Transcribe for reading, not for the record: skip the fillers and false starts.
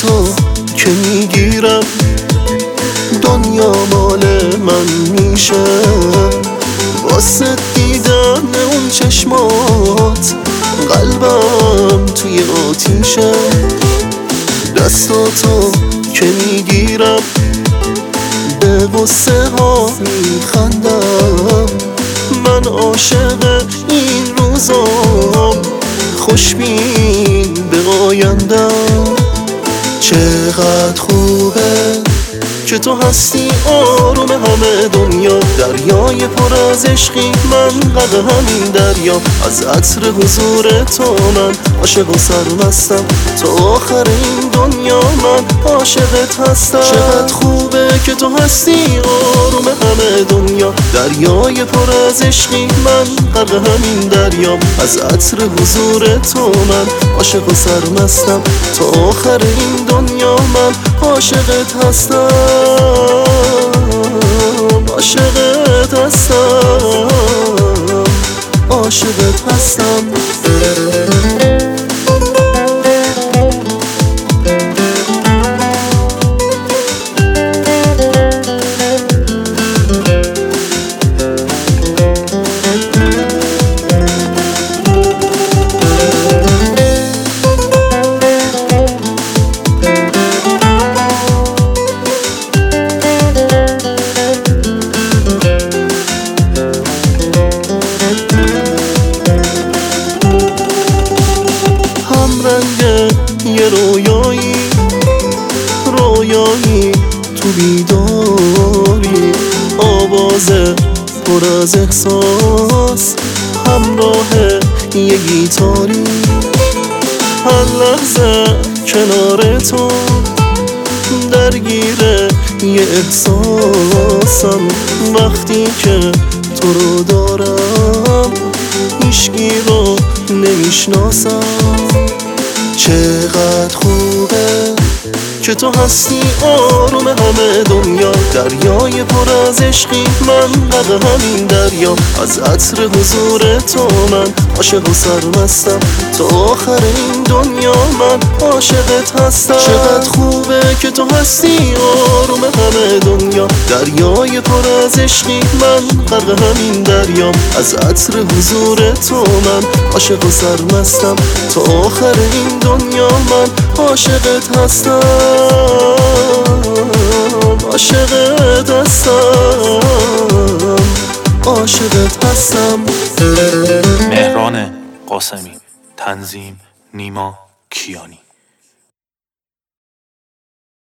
دستاتو که میگیرم دنیا مال من میشه. واسه دیدن اون چشمات قلبم توی آتیشه. دستاتو که میگیرم به غصه ها میخندم. من عاشق این روزام، خوشبین به آیندم. چقدر خوبه که تو هستی آروم همه دنیا. دریای پر از عشقی، من غرق همین دریا. از عطر حضور تو من عاشق و سرمستم. تا آخر این دنیا من عاشقت هستم. چقدر خوبه که تو هستی آروم همه دنیا. دریای پر از عشقی، من غرق همین دریا. از عطر حضور تو من عاشق و سرمستم. تا آخر این دنیا من عاشقت هستم. عاشقت هستم. عاشقت هستم. یه رویایی تو بیداری. آواز پر از احساس همراه یه گیتاری. هر لحظه کنار تو درگیر یه احساسم. وقتی که تو رو دارم هیچکی رو نمیشناسم. چقدر خوبه که تو هستی آروم همه دنیا. دریای پر از عشقی، من غرق همین دریا. از عطر حضور تو من عاشق و سرمستم. تا آخر این دنیا من عاشقت هستم. چقدر خوبه که تو هستی آروم همه دنیا. دریای پر از عشقی، من غرق همین دریا. از عطر حضور تو من عاشق و سرمستم. تا آخر این دنیا من عاشقت هستم. عاشقت هستم. عاشقت هستم. مهران قاسمی، تنظیم نیما کیانی.